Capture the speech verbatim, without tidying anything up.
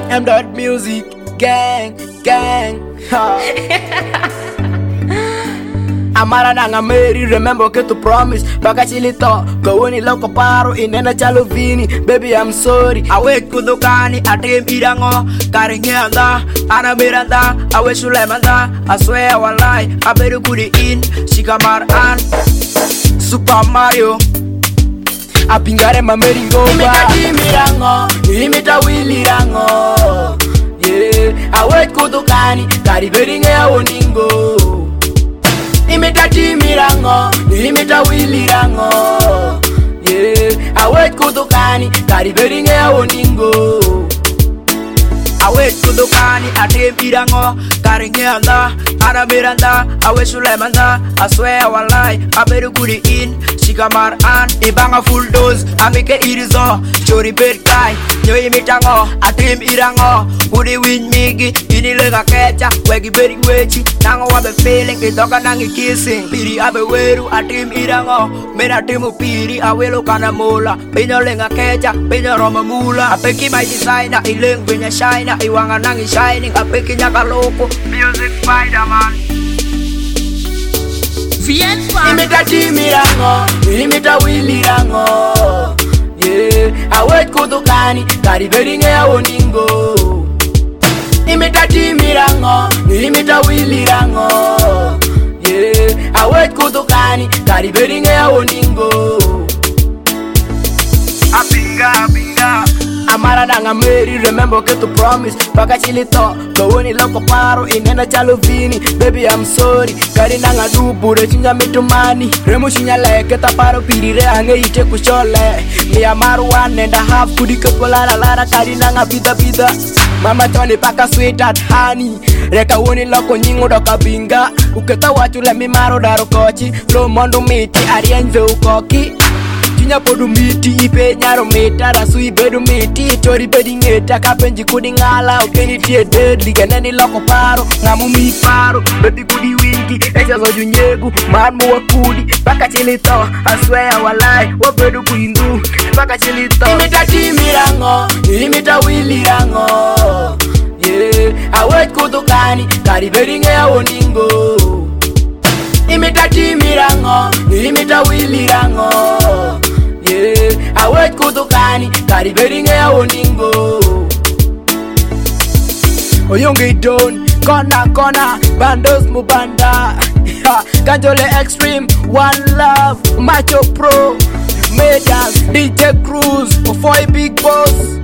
M dot music gang gang. Amara nanga Mary, remember ke to promise. Baka chilito, go ni loko paro inena chalo vini. Baby I'm sorry. Awe kudukani atem irango. Karingenda, ana miranda. Awe sulemanda, I swear walai. Aberu kudi in, shikamar an. Super Mario. Apingare mameringo. Imita jimirango, imita willy rango. Yeah, awe kudukani, kariberinge awoningo. Imita jimirango, imita willy rango. Yeah, awe kudukani, kariberinge awoningo. Awe kudukani, atem irango. Karingenda, ana miranda. Awe sulemanda, I swear walai. Aberu kudi in, shikamar an. Ibanga full dose, amike irizo. Chori bed kai, nyo imitango. Atem irango, kudi win migi. Inilega kecha, wegi beri wechi. Nango wabe feeling, kitoka nangi kissing. Piri abe weru, atem irango. Mena timu piri, awelo kana mola. Pinyo lenga kecha, pinyo roma mula. Apeki my designer, ileng pinya shina. Iwanga nangi shining, apeki nyaka loko. Music Spider-Man. Vienna. Imita jimirango, imita willy rango. Yeah, awe kudukani, kariberinge awoningo. Imita jimirango, imita willy rango. Yeah, awe kudukani, kariberinge awoningo. Apinga, apinga. Amara nanga Mary, remember ke to promise. Baka chilito, go ni loko paro inena chalo vini. Baby I'm sorry, kari nanga dubu re chinga mitumani. Remu chinya leke taparo pirire ange ite kushole. Mi amaru one and a half kudi kepola la lara kari nanga pita pita. Mama Tony paka sweet at honey. Reka woni loko nyingo doka binga. Uketa wachule mi maro daro kochi. Flow mondo miti arienze ukoki. Tinya podu miti ipe nyaro meta rasu ibedu miti tori bedi ngeta kapenji kudi ngala ukeni tie deadly keneni loko paro ngamu mi paro baby kudi wingi echa zo junyegu marmu wa kudi baka chilito I swear walai wa bedu kuindu baka chilito imita jimirango imita willy rango yeah awe kudukani kariberinge awoningo imita jimirango imita willy rango. Yeah, awe kudukani, kariberinge awoningo. Oyonge don, kona kona, bandos mubanda. Kanjole extreme, one love, macho pro. Medas, D J Cruz, Ofoy big boss.